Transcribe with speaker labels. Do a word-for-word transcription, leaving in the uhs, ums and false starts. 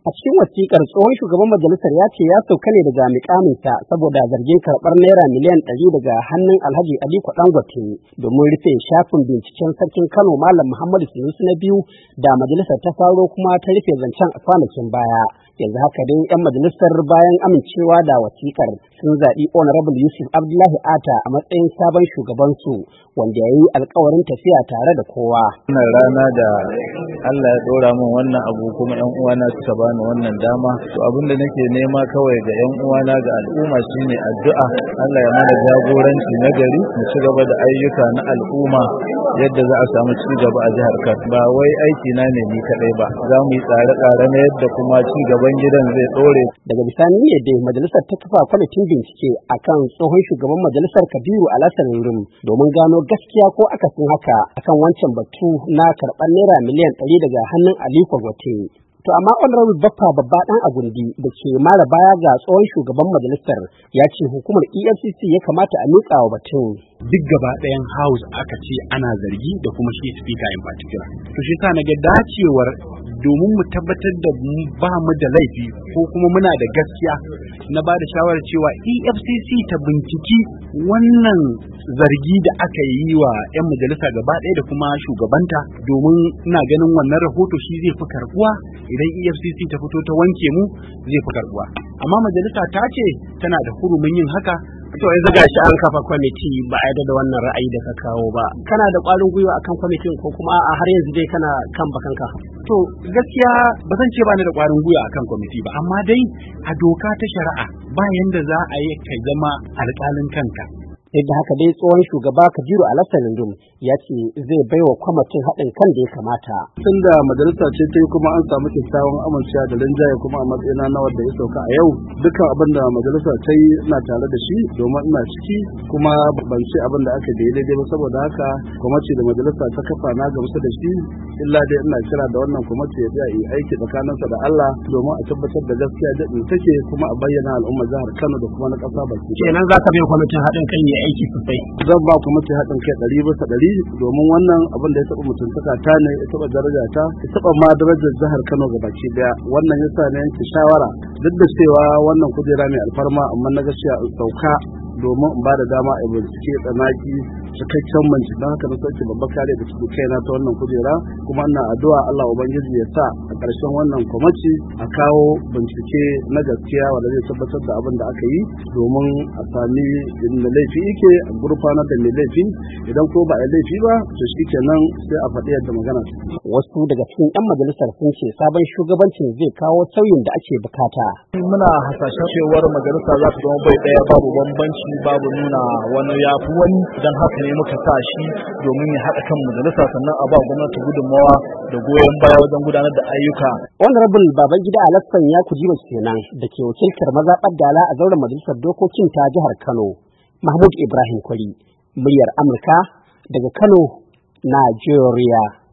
Speaker 1: A cikin wasiƙar tsohon shugaban majalisar ya ce ya sauka ne daga muƙaminsa saboda zargin karɓar naira miliyan ɗari daga hannun Alhaji Aliko Dangote domin rufe shafin binciken sarkin Kano Malam Muhammadu Sunusi na biyu da majalisar ta faro kuma ta rufe zancen a kwanakin baya. Yanzu haka dai 'yan majalisar bayan amincewa da wasiƙar sun zaɓi Honorable Yusuf Abdullahi Atta a matsayin sabon shugabansu wanda ya yi alkawarin tafiya tare da kowa.
Speaker 2: Wannan rana da Allah ya ɗora min wannan abu kuma 'yan uwana suka bani wannan dama, to abin da nake nema kawai ga 'yan uwana ga al'umma shine addu'a. Allah ya mana jagoranci na gari mu ci gaba da ayyuka na al'umma yadda za a samu ci gaba a jihar Kano. Ba wai aiki na ne ni kadai ba, za mu yi tsare-tsare na yadda kuma ci gaban gidan zai ɗore.
Speaker 1: Daga bisani ne da majalisar ta kafa kwamitin bincike akan tsohon shugaban majalisar Kabiru Alhassan Rum domin gano gaskiya ko akasin haka akan wancan batu na karɓar naira miliyan ɗari daga hannun Aliko Dangote. To amma Honorable Baffa Babba Dan Agundi da ke mara baya ga tsohon shugaban majalisar ya ce hukumar E F C C ya kamata a miƙa wa batun.
Speaker 3: Duk gaba ɗayan House aka ce ana zargi da kuma shi speaker in particular. To shi sa na ga dacewar domin mu tabbatar da ba mu da laifi ko kuma muna da gaskiya na ba da shawarar cewa E F C C ta binciki wannan zargi da aka yi wa 'yan majalisa gaba ɗaya da kuma shugabanta, domin ina ganin wannan rahoto shi zai fi karɓuwa idan E F C C ta fito ta wanke mu zai fi karɓuwa. Amma majalisa ta ce tana da hurumin yin haka.
Speaker 1: To yanzu gashi an kafa kwamiti ba a yarda da wannan ra'ayi da ka kawo ba. Kana da ƙwarin gwiwa akan kwamitin ko kuma a har yanzu dai kana kan bakanka?
Speaker 3: To gaskiya ba zan ce ba ni da ƙwarin gwiwa akan kwamiti ba, amma dai a doka ta shari'a ba yanda za a yi kai zama alƙalin kanka.
Speaker 1: Yadda haka dai tsohon shugaba Kabiru Alhassan Rum ya ce zai baiwa kwamitin haɗin kan da ya kamata.
Speaker 2: Tun da majalisa ce ta yi kuma an samu kyakkyawan amincewa da linjaye kuma a matsayina na wanda ya sauka a yau, dukkan abin da majalisa ta yi ina tare da shi domin ina ciki kuma ban ce abin da aka da ya daidai ba, saboda haka kwamiti da majalisa ta kafa na gamsu da shi, illa dai ina kira da wannan kwamiti ya tsaya yi aiki tsakaninsa da Allah domin a tabbatar da gaskiya da take kuma a bayyana al'ummar jihar Kano da kuma na ƙasa baki.
Speaker 1: Kenan za ka bai kwamitin haɗin kan ya aiki sosai.
Speaker 2: Zan ba kwamitin haɗin kai ɗari bisa ɗari domin wannan abin da ya taɓa mutuntaka ta ne, ya taɓa daraja ta, ya taɓa ma darajar jihar Kano gabaki daya. Wannan yasa ne yanke shawara duk da cewa wannan kujera mai alfarma amma na gaskiya in sauka domin in ba da dama a bincike tsanaki cikakken bincike, don haka na sauke babbar kare da cikin kaina ta wannan kujera, kuma ina addu'a Allah ubangiji ya sa a ƙarshen wannan kwamiti a kawo bincike na gaskiya wanda zai tabbatar da abin da aka yi domin a sami inda laifi yake a gurfanar da mai laifi, idan ko ba a laifi ba to shi kenan sai a faɗi yadda magana.
Speaker 1: Wasu daga cikin 'yan majalisar sun ce sabon shugabancin zai kawo sauyin da ake bukata.
Speaker 2: Muna hasashen cewar majalisa za ta zama bai ɗaya, babu bambanci, babu nuna wani yafi wani, don haka ne muka sa shi domin ya haɗa kan majalisa sannan a ba gwamnati gudunmawa da goyon baya wajen gudanar da ayyuka.
Speaker 1: Honorable Babangida Alhassan ya kujiba kenan da ke wakiltar mazaɓar Dala a zauren majalisar dokokin ta jihar Kano. Mahmud Ibrahim Kwari, muryar Amurka daga Kano, Najeriya.